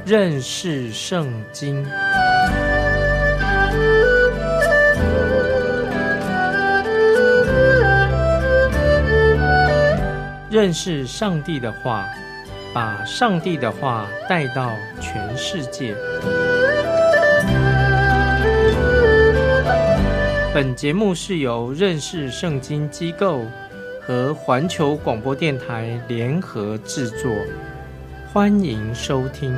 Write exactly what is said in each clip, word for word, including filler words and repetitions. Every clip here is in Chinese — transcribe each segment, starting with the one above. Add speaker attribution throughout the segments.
Speaker 1: 认识圣经。认识上帝的话，把上帝的话带到全世界。本节目是由认识圣经机构和环球广播电台联合制作，欢迎收听。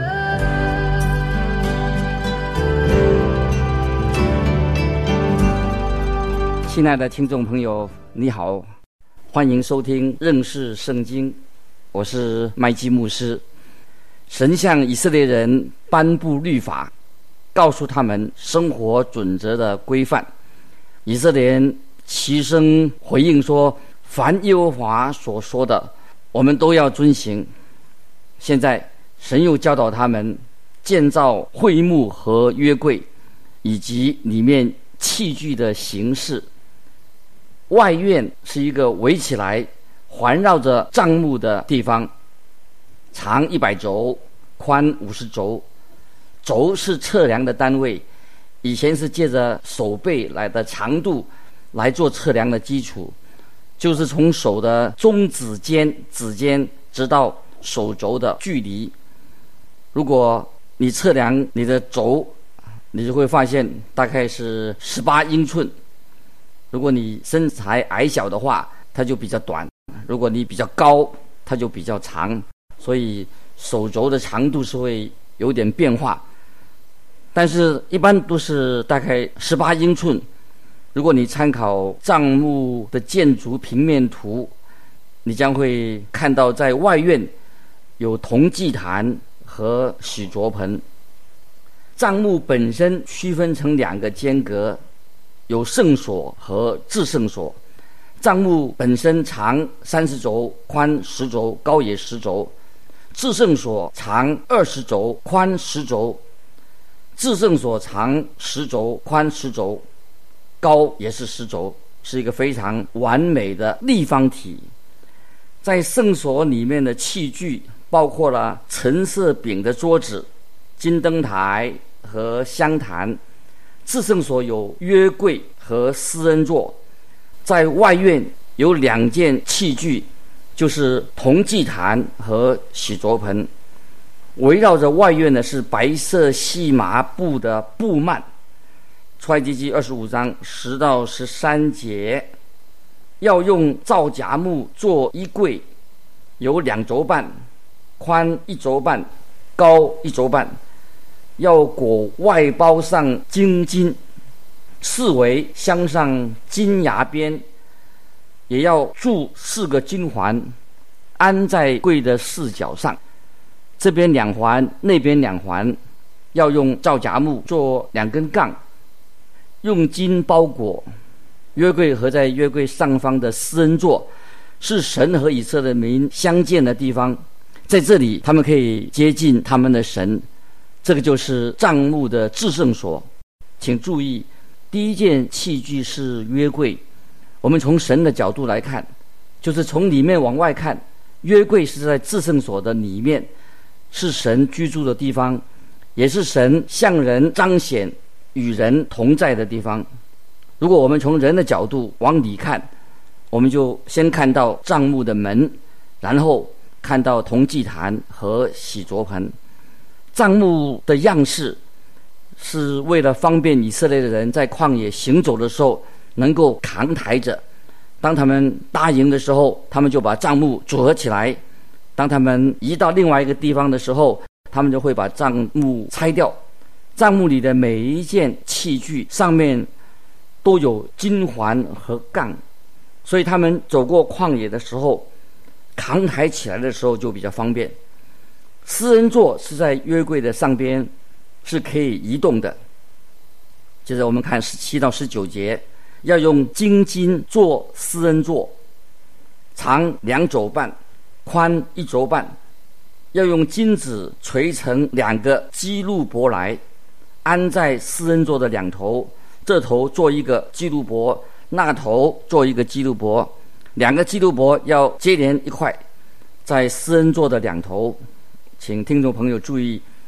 Speaker 2: 亲爱的听众朋友，你好，欢迎收听认识圣经，我是麦基牧师。神向以色列人颁布律法，告诉他们生活准则的规范。以色列人齐声回应说，凡耶和华所说的，我们都要遵行。现在神又教导他们建造会幕和约柜，以及里面器具的形式。外院是一个围起来环绕着帐幕的地方，长一百肘，宽五十肘。肘是测量的单位，以前是借着手背来的长度来做测量的基础，就是从手的中指尖指尖直到手肘的距离。如果你测量你的肘，你就会发现大概是十八英寸。如果你身材矮小的话，它就比较短；如果你比较高，它就比较长。所以手肘的长度是会有点变化，但是一般都是大概十八英寸。如果你参考帐幕的建筑平面图，你将会看到在外院有铜祭坛和洗濯盆。帐幕本身区分成两个间隔，有圣所和至圣所。帐幕本身长三十肘，宽十肘，高也十肘。至圣所长二十肘，宽十肘。至圣所长十肘，宽十肘，高也是十肘，是一个非常完美的立方体。在圣所里面的器具包括了陈设饼的桌子、金灯台和香坛。至圣所有约柜和施恩座。在外院有两件器具，就是铜祭坛和洗濯盆。围绕着外院的是白色细麻布的布幔。出埃及记二十五章十到十三节，要用皂荚木做衣柜，有两肘半，宽一肘半，高一肘半。要裹外包上金金，四围镶上金牙边，也要铸四个金环，安在柜的四角上，这边两环，那边两环。要用皂荚木做两根杠，用金包裹。约柜和在约柜上方的施恩座是神和以色列民相见的地方，在这里他们可以接近他们的神。这个就是帐幕的至圣所。请注意，第一件器具是约柜。我们从神的角度来看，就是从里面往外看，约柜是在至圣所的里面，是神居住的地方，也是神向人彰显与人同在的地方。如果我们从人的角度往里看，我们就先看到帐幕的门，然后看到铜祭坛和洗濯盆。帐幕的样式是为了方便以色列的人在旷野行走的时候能够扛抬着。当他们搭营的时候，他们就把帐幕组合起来；当他们移到另外一个地方的时候，他们就会把帐幕拆掉。帐幕里的每一件器具上面都有金环和杠，所以他们走过旷野的时候，扛抬起来的时候就比较方便。施恩座是在约柜的上边，是可以移动的。接着我们看十七到十九节，要用金金做施恩座，长两肘半，宽一肘半。要用金子锤成两个基路伯来，安在施恩座的两头，这头做一个基路伯，那头做一个基路伯，两个基路伯要接连一块，在施恩座的两头。请听众朋友注意，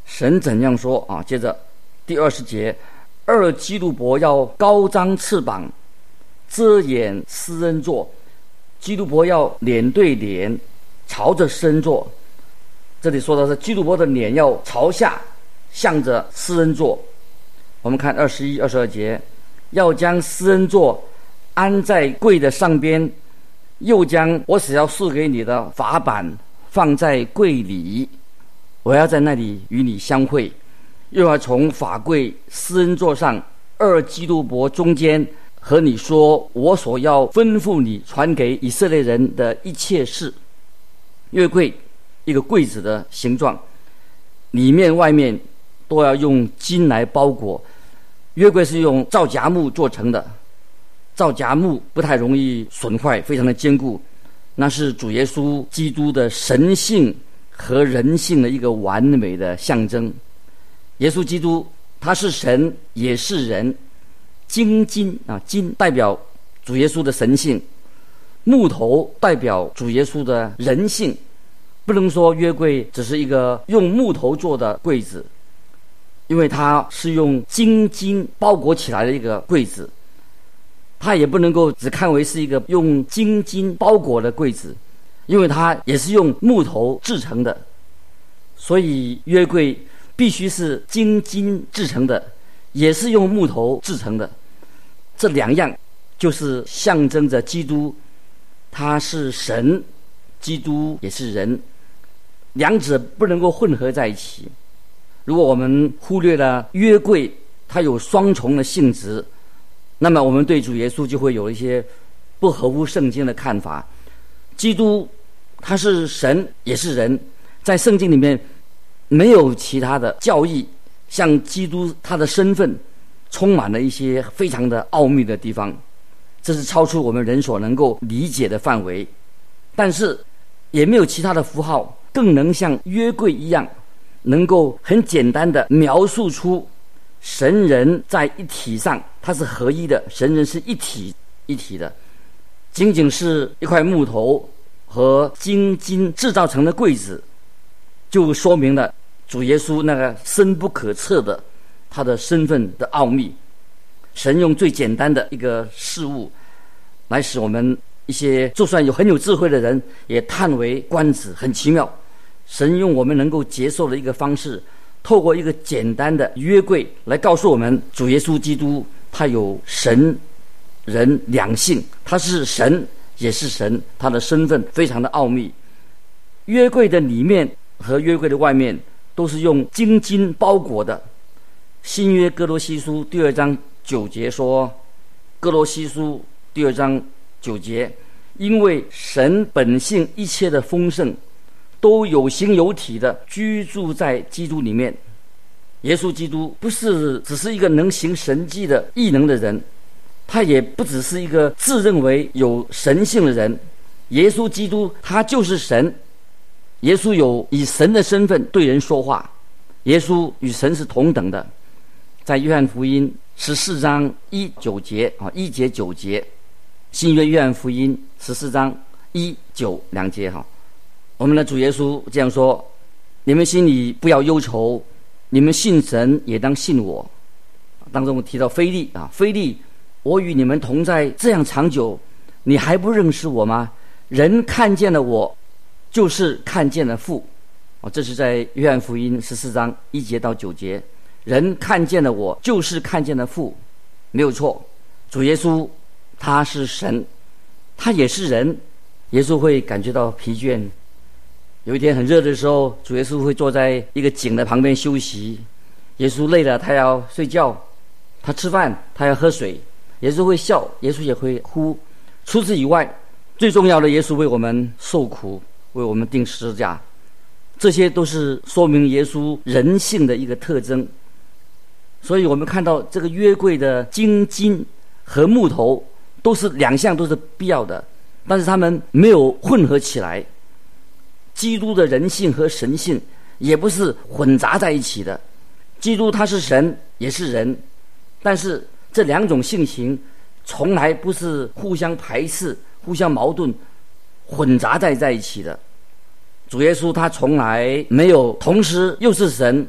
Speaker 2: 神怎样说啊？接着第二十节，二基路伯要高张翅膀，遮掩施恩座。基路伯要脸对脸，朝着施恩座。这里说的是基路伯的脸要朝下，向着施恩座。我们看二十一、二十二节，要将施恩座安在柜的上边，又将我所要赐给你的法版放在柜里，我要在那里与你相会，又要从法柜施恩座上二基路伯中间和你说我所要吩咐你传给以色列人的一切事。约柜一个柜子的形状，里面外面都要用金来包裹。约柜是用皂荚木做成的，皂荚木不太容易损坏，非常的坚固，那是主耶稣基督的神性和人性的一个完美的象征。耶稣基督他是神也是人，金金啊，金代表主耶稣的神性，木头代表主耶稣的人性。不能说约柜只是一个用木头做的柜子，因为它是用金金包裹起来的一个柜子，它也不能够只看为是一个用金金包裹的柜子，因为它也是用木头制成的。所以约柜必须是金金制成的，也是用木头制成的。这两样就是象征着基督，他是神，基督也是人，两者不能够混合在一起。如果我们忽略了约柜它有双重的性质，那么我们对主耶稣就会有一些不合乎圣经的看法。基督他是神也是人，在圣经里面没有其他的教义像基督他的身份充满了一些非常的奥秘的地方，这是超出我们人所能够理解的范围。但是也没有其他的符号更能像约柜一样，能够很简单的描述出神人在一体上，它是合一的，神人是一体一体的。仅仅是一块木头和金金制造成的柜子，就说明了主耶稣那个深不可测的他的身份的奥秘。神用最简单的一个事物来使我们一些就算有很有智慧的人也叹为观止，很奇妙。神用我们能够接受的一个方式，透过一个简单的约柜来告诉我们，主耶稣基督他有神人两性，他是神也是神，他的身份非常的奥秘。约柜的里面和约柜的外面都是用金金包裹的。新约哥罗西书第二章九节说，哥罗西书第二章九节，因为神本性一切的丰盛都有形有体的居住在基督里面。耶稣基督不是只是一个能行神迹的异能的人，他也不只是一个自认为有神性的人。耶稣基督他就是神，耶稣有以神的身份对人说话，耶稣与神是同等的。在约翰福音十四章一九节啊，一节九节，新约约翰福音十四章一九两节哈，我们的主耶稣这样说：你们心里不要忧愁，你们信神也当信我。当中提到腓利啊，腓利，我与你们同在这样长久，你还不认识我吗？人看见了我，就是看见了父。哦，这是在约翰福音十四章一节到九节。人看见了我，就是看见了父，没有错。主耶稣他是神，他也是人。耶稣会感觉到疲倦，有一天很热的时候，主耶稣会坐在一个井的旁边休息。耶稣累了，他要睡觉；他吃饭，他要喝水。耶稣会笑，耶稣也会哭。除此以外，最重要的，耶稣为我们受苦，为我们钉十字架，这些都是说明耶稣人性的一个特征。所以我们看到这个约柜的金金和木头都是两项都是必要的，但是他们没有混合起来。基督的人性和神性也不是混杂在一起的。基督他是神也是人，但是这两种性情从来不是互相排斥、互相矛盾、混杂在在一起的。主耶稣他从来没有同时又是神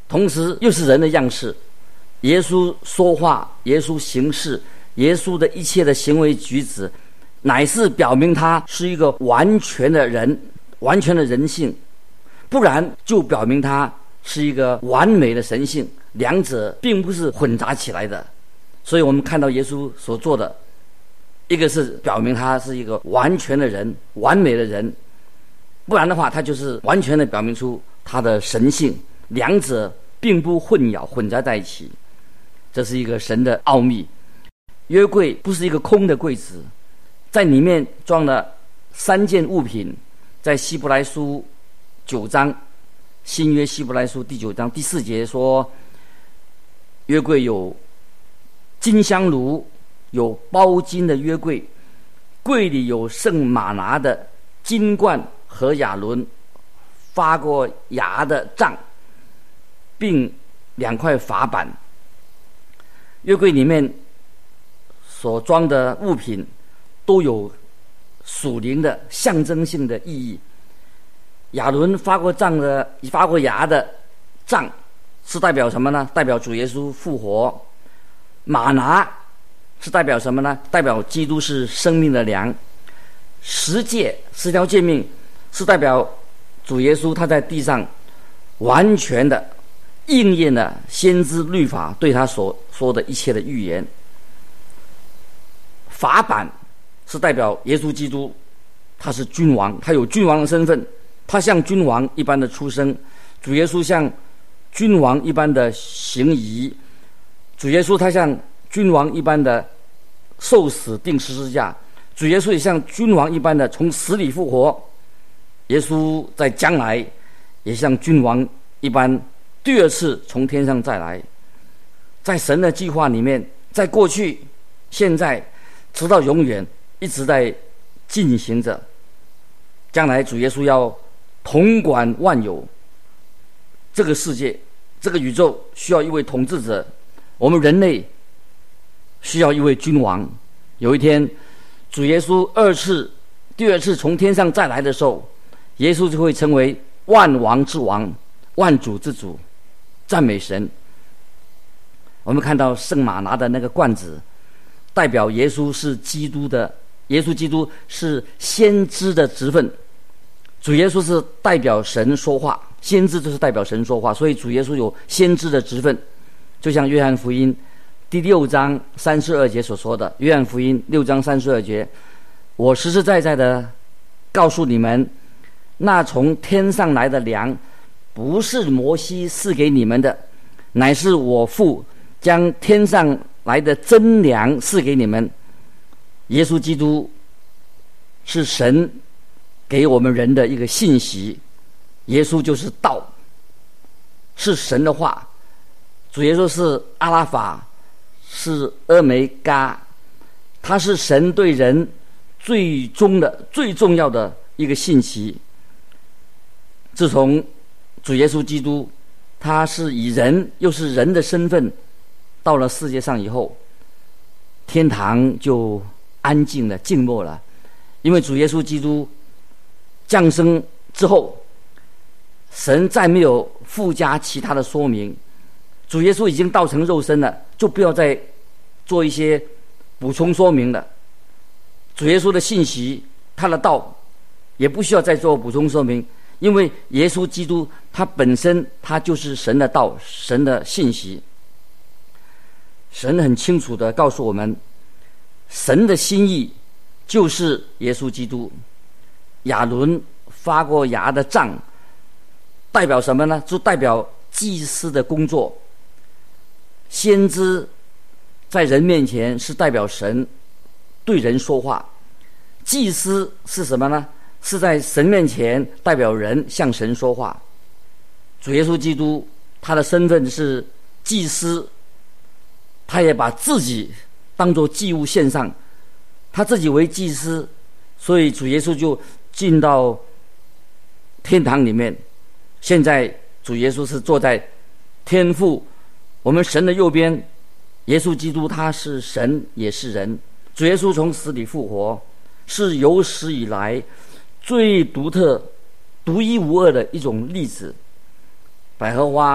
Speaker 2: 同时又是人的样式。耶稣说话，耶稣行事，耶稣的一切的行为举止，乃是表明他是一个完全的人，完全的人性，不然就表明他是一个完美的神性，两者并不是混杂起来的。所以我们看到耶稣所做的，一个是表明他是一个完全的人，完美的人，不然的话他就是完全的表明出他的神性，两者并不混淆混杂在一起。这是一个神的奥秘。约柜不是一个空的柜子，在里面装了三件物品。在希伯来书九章，新约希伯来书第九章第四节说，约柜有金香炉，有包金的约柜，柜里有圣玛拿的金冠和亚伦发过芽的杖，并两块法板。约柜里面所装的物品都有属灵的象征性的意义。亚伦发过杖的发过芽的杖是代表什么呢？代表主耶稣复活。玛拿是代表什么呢？代表基督是生命的粮。十诫十条诫命是代表主耶稣他在地上完全的应验了先知律法对他所说的一切的预言。法版是代表耶稣基督，他是君王，他有君王的身份，他像君王一般的出生。主耶稣像君王一般的行仪，主耶稣他像君王一般的受死钉十字架，主耶稣也像君王一般的从死里复活。耶稣在将来也像君王一般第二次从天上再来。在神的计划里面，在过去现在直到永远一直在进行着。将来主耶稣要统管万有，这个世界这个宇宙需要一位统治者，我们人类需要一位君王。有一天主耶稣二次第二次从天上再来的时候，耶稣就会成为万王之王，万主之主。赞美神。我们看到圣玛拿的那个罐子代表耶稣是基督的，耶稣基督是先知的职分。主耶稣是代表神说话，先知就是代表神说话，所以主耶稣有先知的职分。就像约翰福音第六章三十二节所说的，约翰福音六章三十二节，我实实在在的告诉你们，那从天上来的粮不是摩西赐给你们的，乃是我父将天上来的真粮赐给你们。耶稣基督是神给我们人的一个信息，耶稣就是道，是神的话。主耶稣是阿拉法，是阿梅嘎，他是神对人最终的最重要的一个信息。自从主耶稣基督他是以人又是人的身份到了世界上以后，天堂就安静了，静默了。因为主耶稣基督降生之后，神再没有附加其他的说明，主耶稣已经道成肉身了，就不要再做一些补充说明了。主耶稣的信息，他的道也不需要再做补充说明，因为耶稣基督他本身他就是神的道，神的信息。神很清楚地告诉我们，神的心意就是耶稣基督。亚伦发过芽的杖代表什么呢？就代表祭司的工作。先知在人面前是代表神对人说话，祭司是什么呢？是在神面前代表人向神说话。主耶稣基督他的身份是祭司，他也把自己当作祭物献上，他自己为祭司，所以主耶稣就进到天堂里面。现在主耶稣是坐在天父我们神的右边，耶稣基督他是神也是人。主耶稣从死里复活，是有史以来最独特独一无二的一种例子。百合花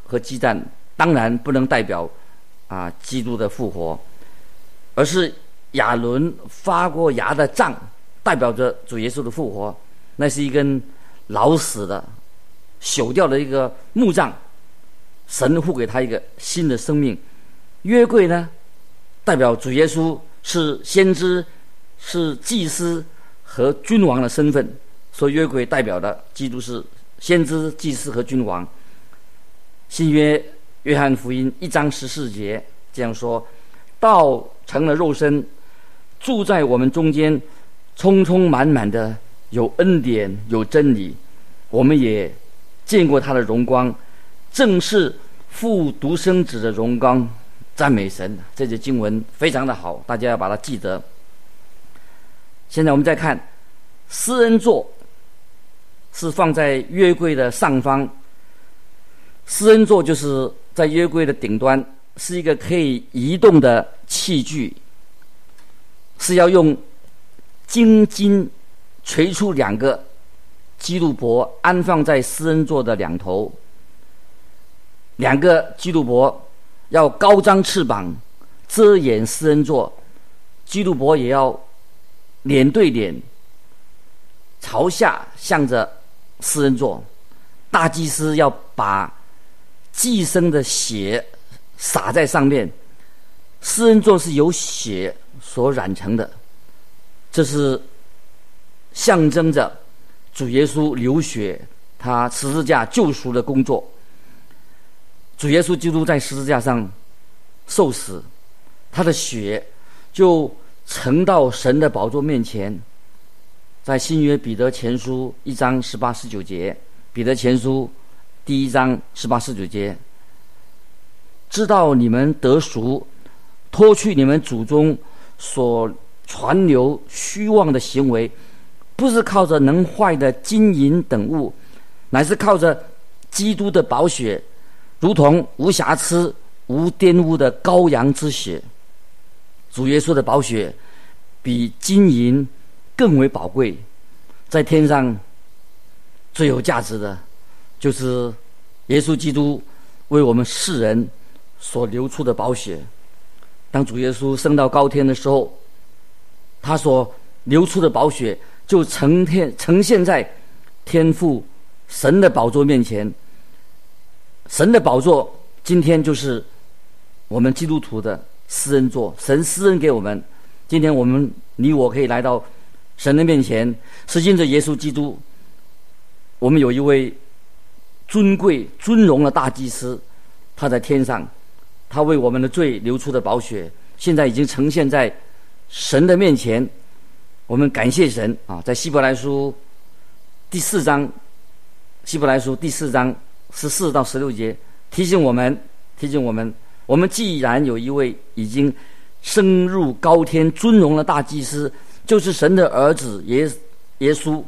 Speaker 2: 和激战，当然不能代表啊基督的复活，而是亚伦发过芽的杖代表着主耶稣的复活。那是一根老死的朽掉的一个木杖，神赋给他一个新的生命。约柜呢，代表主耶稣是先知，是祭司和君王的身份，所以约柜代表的基督是先知、祭司和君王。新约约翰福音一章十四节这样说：道成了肉身，住在我们中间，充充满满的有恩典有真理，我们也见过他的荣光，正是父独生子的荣光。赞美神！这节经文非常的好，大家要把它记得。现在我们再看施恩座是放在约柜的上方，施恩座就是在约柜的顶端，是一个可以移动的器具，是要用金金锤出两个基路伯，安放在施恩座的两头。两个基路伯要高张翅膀遮掩施恩座，基路伯也要脸对脸朝下向着施恩座。大祭司要把祭牲的血洒在上面，施恩座是由血所染成的，这是象征着主耶稣流血，他十字架救赎的工作。主耶稣基督在十字架上受死，他的血就呈到神的宝座面前。在新约彼得前书一章十八十九节，彼得前书第一章十八十九节，知道你们得赎，脱去你们祖宗所传流虚妄的行为，不是靠着能坏的金银等物，乃是靠着基督的宝血，如同无瑕疵无玷污的羔羊之血。主耶稣的宝血比金银更为宝贵，在天上最有价值的就是耶稣基督为我们世人所流出的宝血。当主耶稣升到高天的时候，他所流出的宝血就呈现呈现在天父神的宝座面前。神的宝座今天就是我们基督徒的施恩座，神施恩给我们。今天我们你我可以来到神的面前，是因着耶稣基督。我们有一位尊贵尊荣的大祭司，他在天上，他为我们的罪流出的宝血现在已经呈现在神的面前。我们感谢神啊！在希伯来书第四章，希伯来书第四章十四到十六节提醒我们，提醒我们，我们既然有一位已经升入高天尊荣的大祭司，就是神的儿子耶耶稣，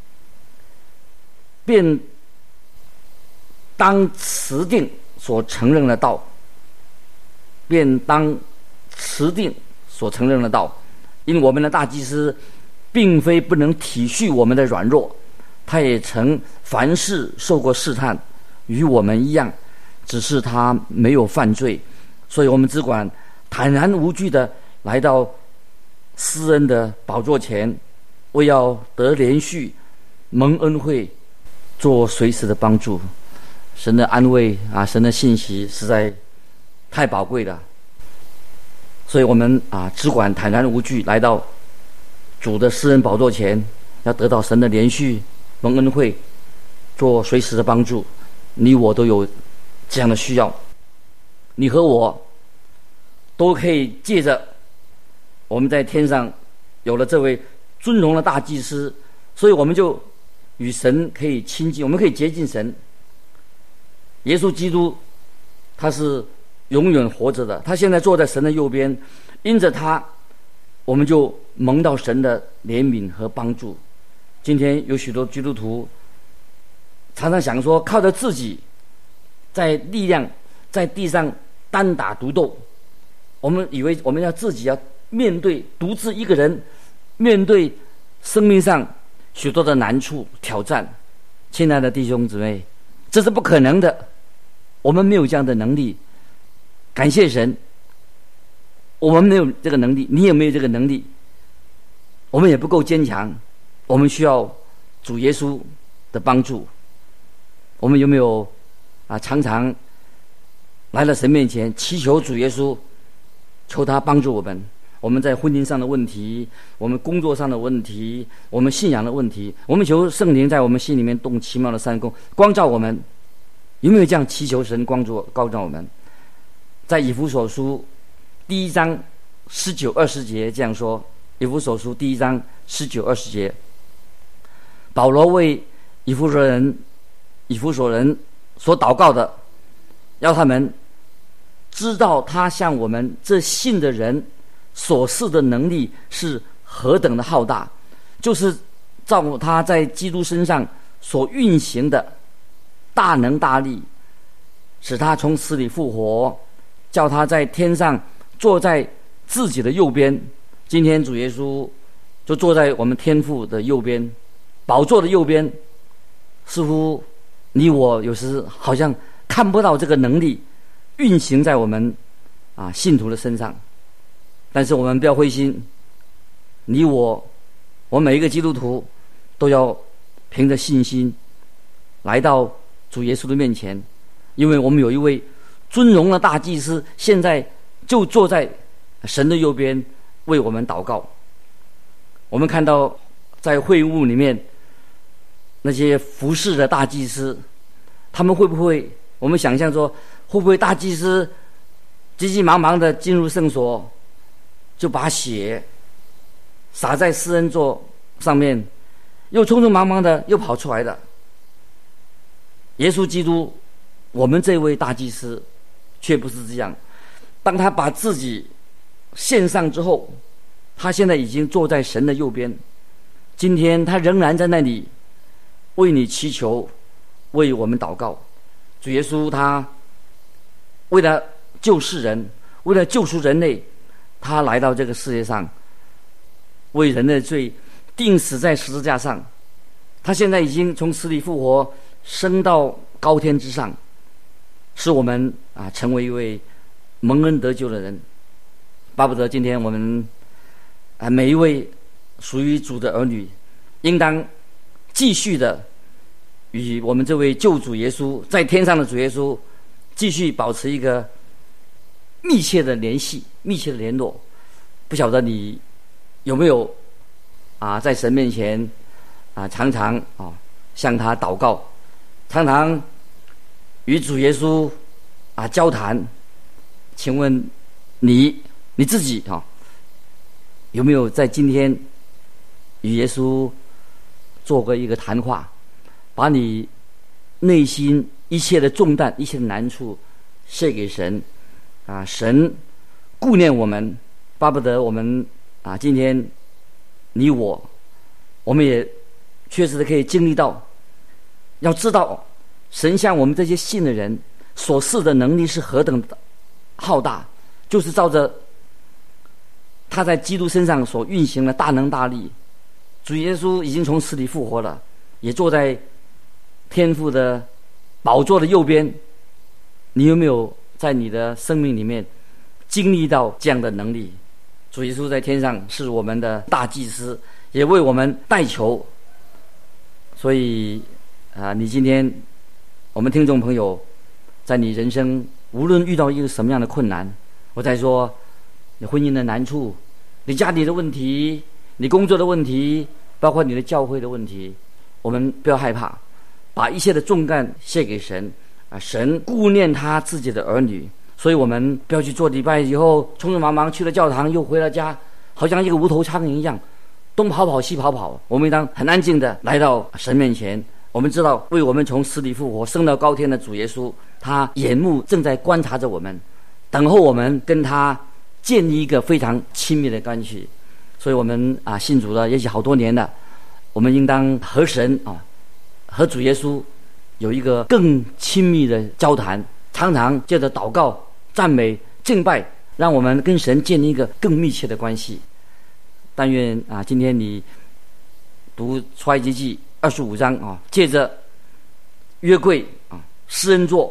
Speaker 2: 便当持定所承认的道，便当持定所承认的道。因我们的大祭司并非不能体恤我们的软弱，他也曾凡事受过试探，与我们一样，只是他没有犯罪。所以我们只管坦然无惧的来到施恩的宝座前，为要得连续蒙恩惠，做随时的帮助。神的安慰啊，神的信息实在太宝贵了。所以我们啊，只管坦然无惧来到主的施恩宝座前，要得到神的连续蒙恩惠，做随时的帮助。你我都有这样的需要，你和我都可以借着我们在天上有了这位尊荣的大祭司，所以我们就与神可以亲近，我们可以接近神。耶稣基督他是永远活着的，他现在坐在神的右边，因着他我们就蒙到神的怜悯和帮助。今天有许多基督徒常常想说，靠着自己在力量在地上单打独斗，我们以为我们要自己要面对独自一个人面对生命上许多的难处挑战。亲爱的弟兄姊妹，这是不可能的。 我们没有这样的能力。感谢神，我们没有这个能力，你也没有这个能力，我们也不够坚强，我们需要主耶稣的帮助。我们有没有啊常常来到神面前祈求主耶稣，求他帮助我们？我们在婚姻上的问题，我们工作上的问题，我们信仰的问题，我们求圣灵在我们心里面动奇妙的三功，光照我们。有没有这样祈求神光照光照我们？在以弗所书第一章十九二十节这样说，以弗所书第一章十九二十节，保罗为以弗所人以弗所人所祷告的，要他们知道他向我们这信的人所赐的能力是何等的浩大，就是照他在基督身上所运行的大能大力，使他从死里复活，叫他在天上坐在自己的右边。今天主耶稣就坐在我们天父的右边，宝座的右边。似乎你我有时好像看不到这个能力运行在我们啊信徒的身上，但是我们不要灰心，你我我每一个基督徒都要凭着信心来到主耶稣的面前，因为我们有一位尊荣的大祭司，现在就坐在神的右边为我们祷告。我们看到在会幕里面那些服侍的大祭司，他们会不会，我们想象说会不会大祭司急急忙忙的进入圣所，就把血洒在施恩座上面，又匆匆忙忙的又跑出来的？耶稣基督，我们这位大祭司却不是这样。当他把自己献上之后，他现在已经坐在神的右边，今天他仍然在那里为你祈求，为我们祷告。主耶稣他为了救世人，为了救赎人类，他来到这个世界上，为人类的罪钉死在十字架上。他现在已经从死里复活，升到高天之上，使我们啊成为一位蒙恩得救的人。巴不得今天我们啊每一位属于主的儿女，应当继续的与我们这位救主耶稣，在天上的主耶稣继续保持一个密切的联系，密切的联络。不晓得你有没有啊在神面前啊常常啊向他祷告，常常与主耶稣啊交谈。请问你你自己啊有没有在今天与耶稣做过一个谈话，把你内心一切的重担、一切的难处卸给神啊？神顾念我们，巴不得我们啊今天你我我们也确实的可以经历到，要知道神向我们这些信的人所赐的能力是何等的浩大，就是照着他在基督身上所运行的大能大力。主耶稣已经从死里复活了，也坐在天父的宝座的右边。你有没有在你的生命里面经历到这样的能力？主耶稣在天上是我们的大祭司，也为我们代求。所以啊、呃，你今天我们听众朋友，在你人生无论遇到一个什么样的困难，我在说你婚姻的难处，你家里的问题，你工作的问题，包括你的教会的问题，我们不要害怕，把一切的重担卸给神啊！神顾念他自己的儿女，所以我们不要去做礼拜以后匆匆忙忙去了教堂，又回了家，好像一个无头苍蝇一样，东跑跑西跑跑。我们应当很安静的来到神面前。我们知道，为我们从死里复活、升到高天的主耶稣，他眼目正在观察着我们，等候我们跟他建立一个非常亲密的关系。所以我们啊信主了也许好多年了，我们应当和神啊和主耶稣有一个更亲密的交谈，常常借着祷告、赞美、敬拜，让我们跟神建立一个更密切的关系。但愿啊今天你读出埃及记二十五章啊，借着约柜啊、施恩座啊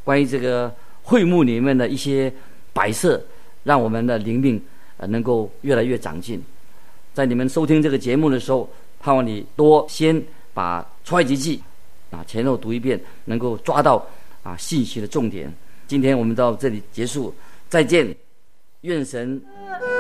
Speaker 2: 关于这个会幕里面的一些摆设，让我们的灵命呃能够越来越长进。在你们收听这个节目的时候，盼望你多先把出埃及记啊前后读一遍，能够抓到啊信息的重点。今天我们到这里结束，再见，愿神